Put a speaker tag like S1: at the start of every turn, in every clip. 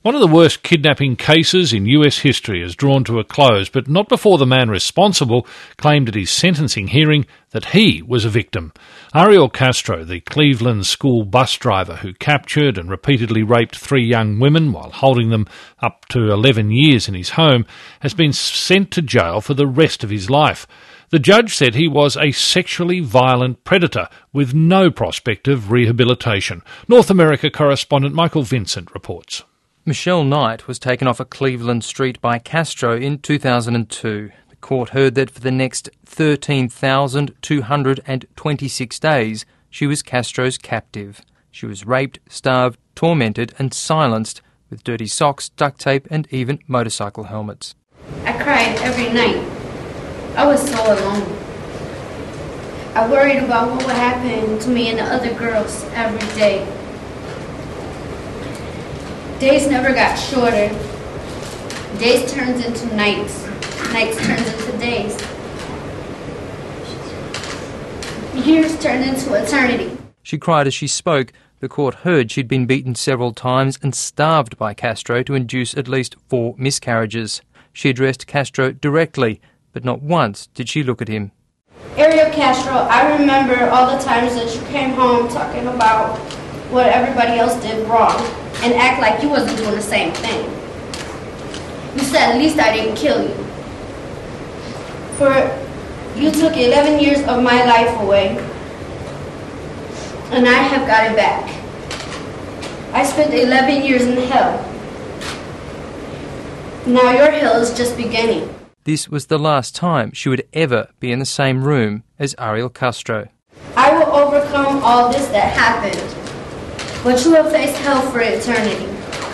S1: One of the worst kidnapping cases in US history is drawn to a close, but not before the man responsible claimed at his sentencing hearing that he was a victim. Ariel Castro, the Cleveland school bus driver who captured and repeatedly raped 3 young women while holding them up to 11 years in his home, has been sent to jail for the rest of his life. The judge said he was a sexually violent predator with no prospect of rehabilitation. North America correspondent Michael Vincent reports.
S2: Michelle Knight was taken off a Cleveland street by Castro in 2002. The court heard that for the next 13,226 days, she was Castro's captive. She was raped, starved, tormented and silenced with dirty socks, duct tape and even motorcycle helmets.
S3: I cried every night. I was so alone. I worried about what would happen to me and the other girls every day. Days never got shorter. Days turns into nights. Nights turns into days. Years turned into eternity.
S2: She cried as she spoke. The court heard she'd been beaten several times and starved by Castro to induce at least 4 miscarriages. She addressed Castro directly, but not once did she look at him.
S3: Ariel Castro, I remember all the times that you came home talking about what everybody else did wrong and act like you wasn't doing the same thing. You said at least I didn't kill you. You took 11 years of my life away, and I have got it back. I spent 11 years in hell. Now your hell is just beginning.
S2: This was the last time she would ever be in the same room as Ariel Castro.
S3: I will overcome all this that happened, but you will face hell for eternity.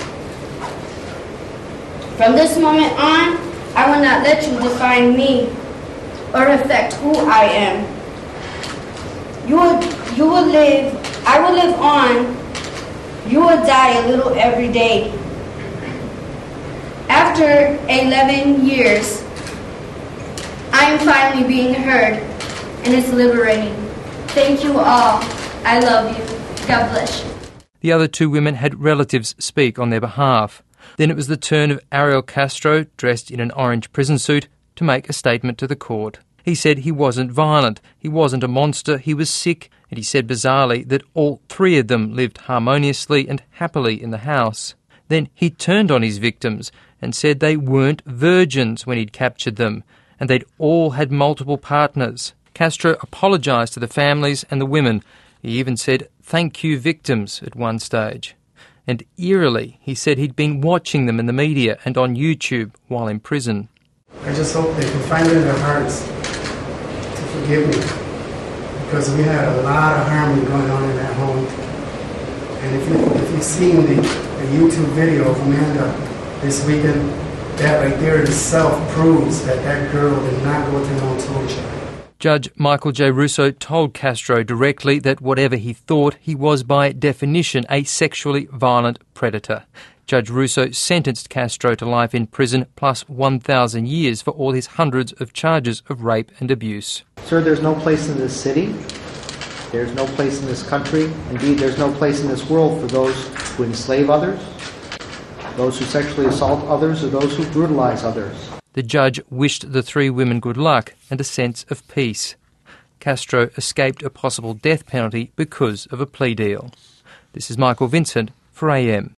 S3: From this moment on, I will not let you define me or affect who I am. You will live, I will live on. You will die a little every day. After 11 years, I am finally being heard, and it's liberating. Thank you all. I love you. God bless you.
S2: The other 2 women had relatives speak on their behalf. Then it was the turn of Ariel Castro, dressed in an orange prison suit, to make a statement to the court. He said he wasn't violent, he wasn't a monster, he was sick, and he said bizarrely that all 3 of them lived harmoniously and happily in the house. Then he turned on his victims and said they weren't virgins when he'd captured them, and they'd all had multiple partners. Castro apologised to the families and the women. He even said, "Thank you, victims," at one stage. And eerily, he said he'd been watching them in the media and on YouTube while in prison.
S4: I just hope they can find it in their hearts to forgive me, because we had a lot of harmony going on in that home. And if you've seen the YouTube video of Amanda this weekend, that right there itself proves that that girl did not go to no torture.
S2: Judge Michael J. Russo told Castro directly that whatever he thought, he was by definition a sexually violent predator. Judge Russo sentenced Castro to life in prison plus 1,000 years for all his hundreds of charges of rape and abuse.
S5: Sir, there's no place in this city, there's no place in this country, indeed there's no place in this world for those who enslave others, those who sexually assault others, or those who brutalize others.
S2: The judge wished the 3 women good luck and a sense of peace. Castro escaped a possible death penalty because of a plea deal. This is Michael Vincent for AM.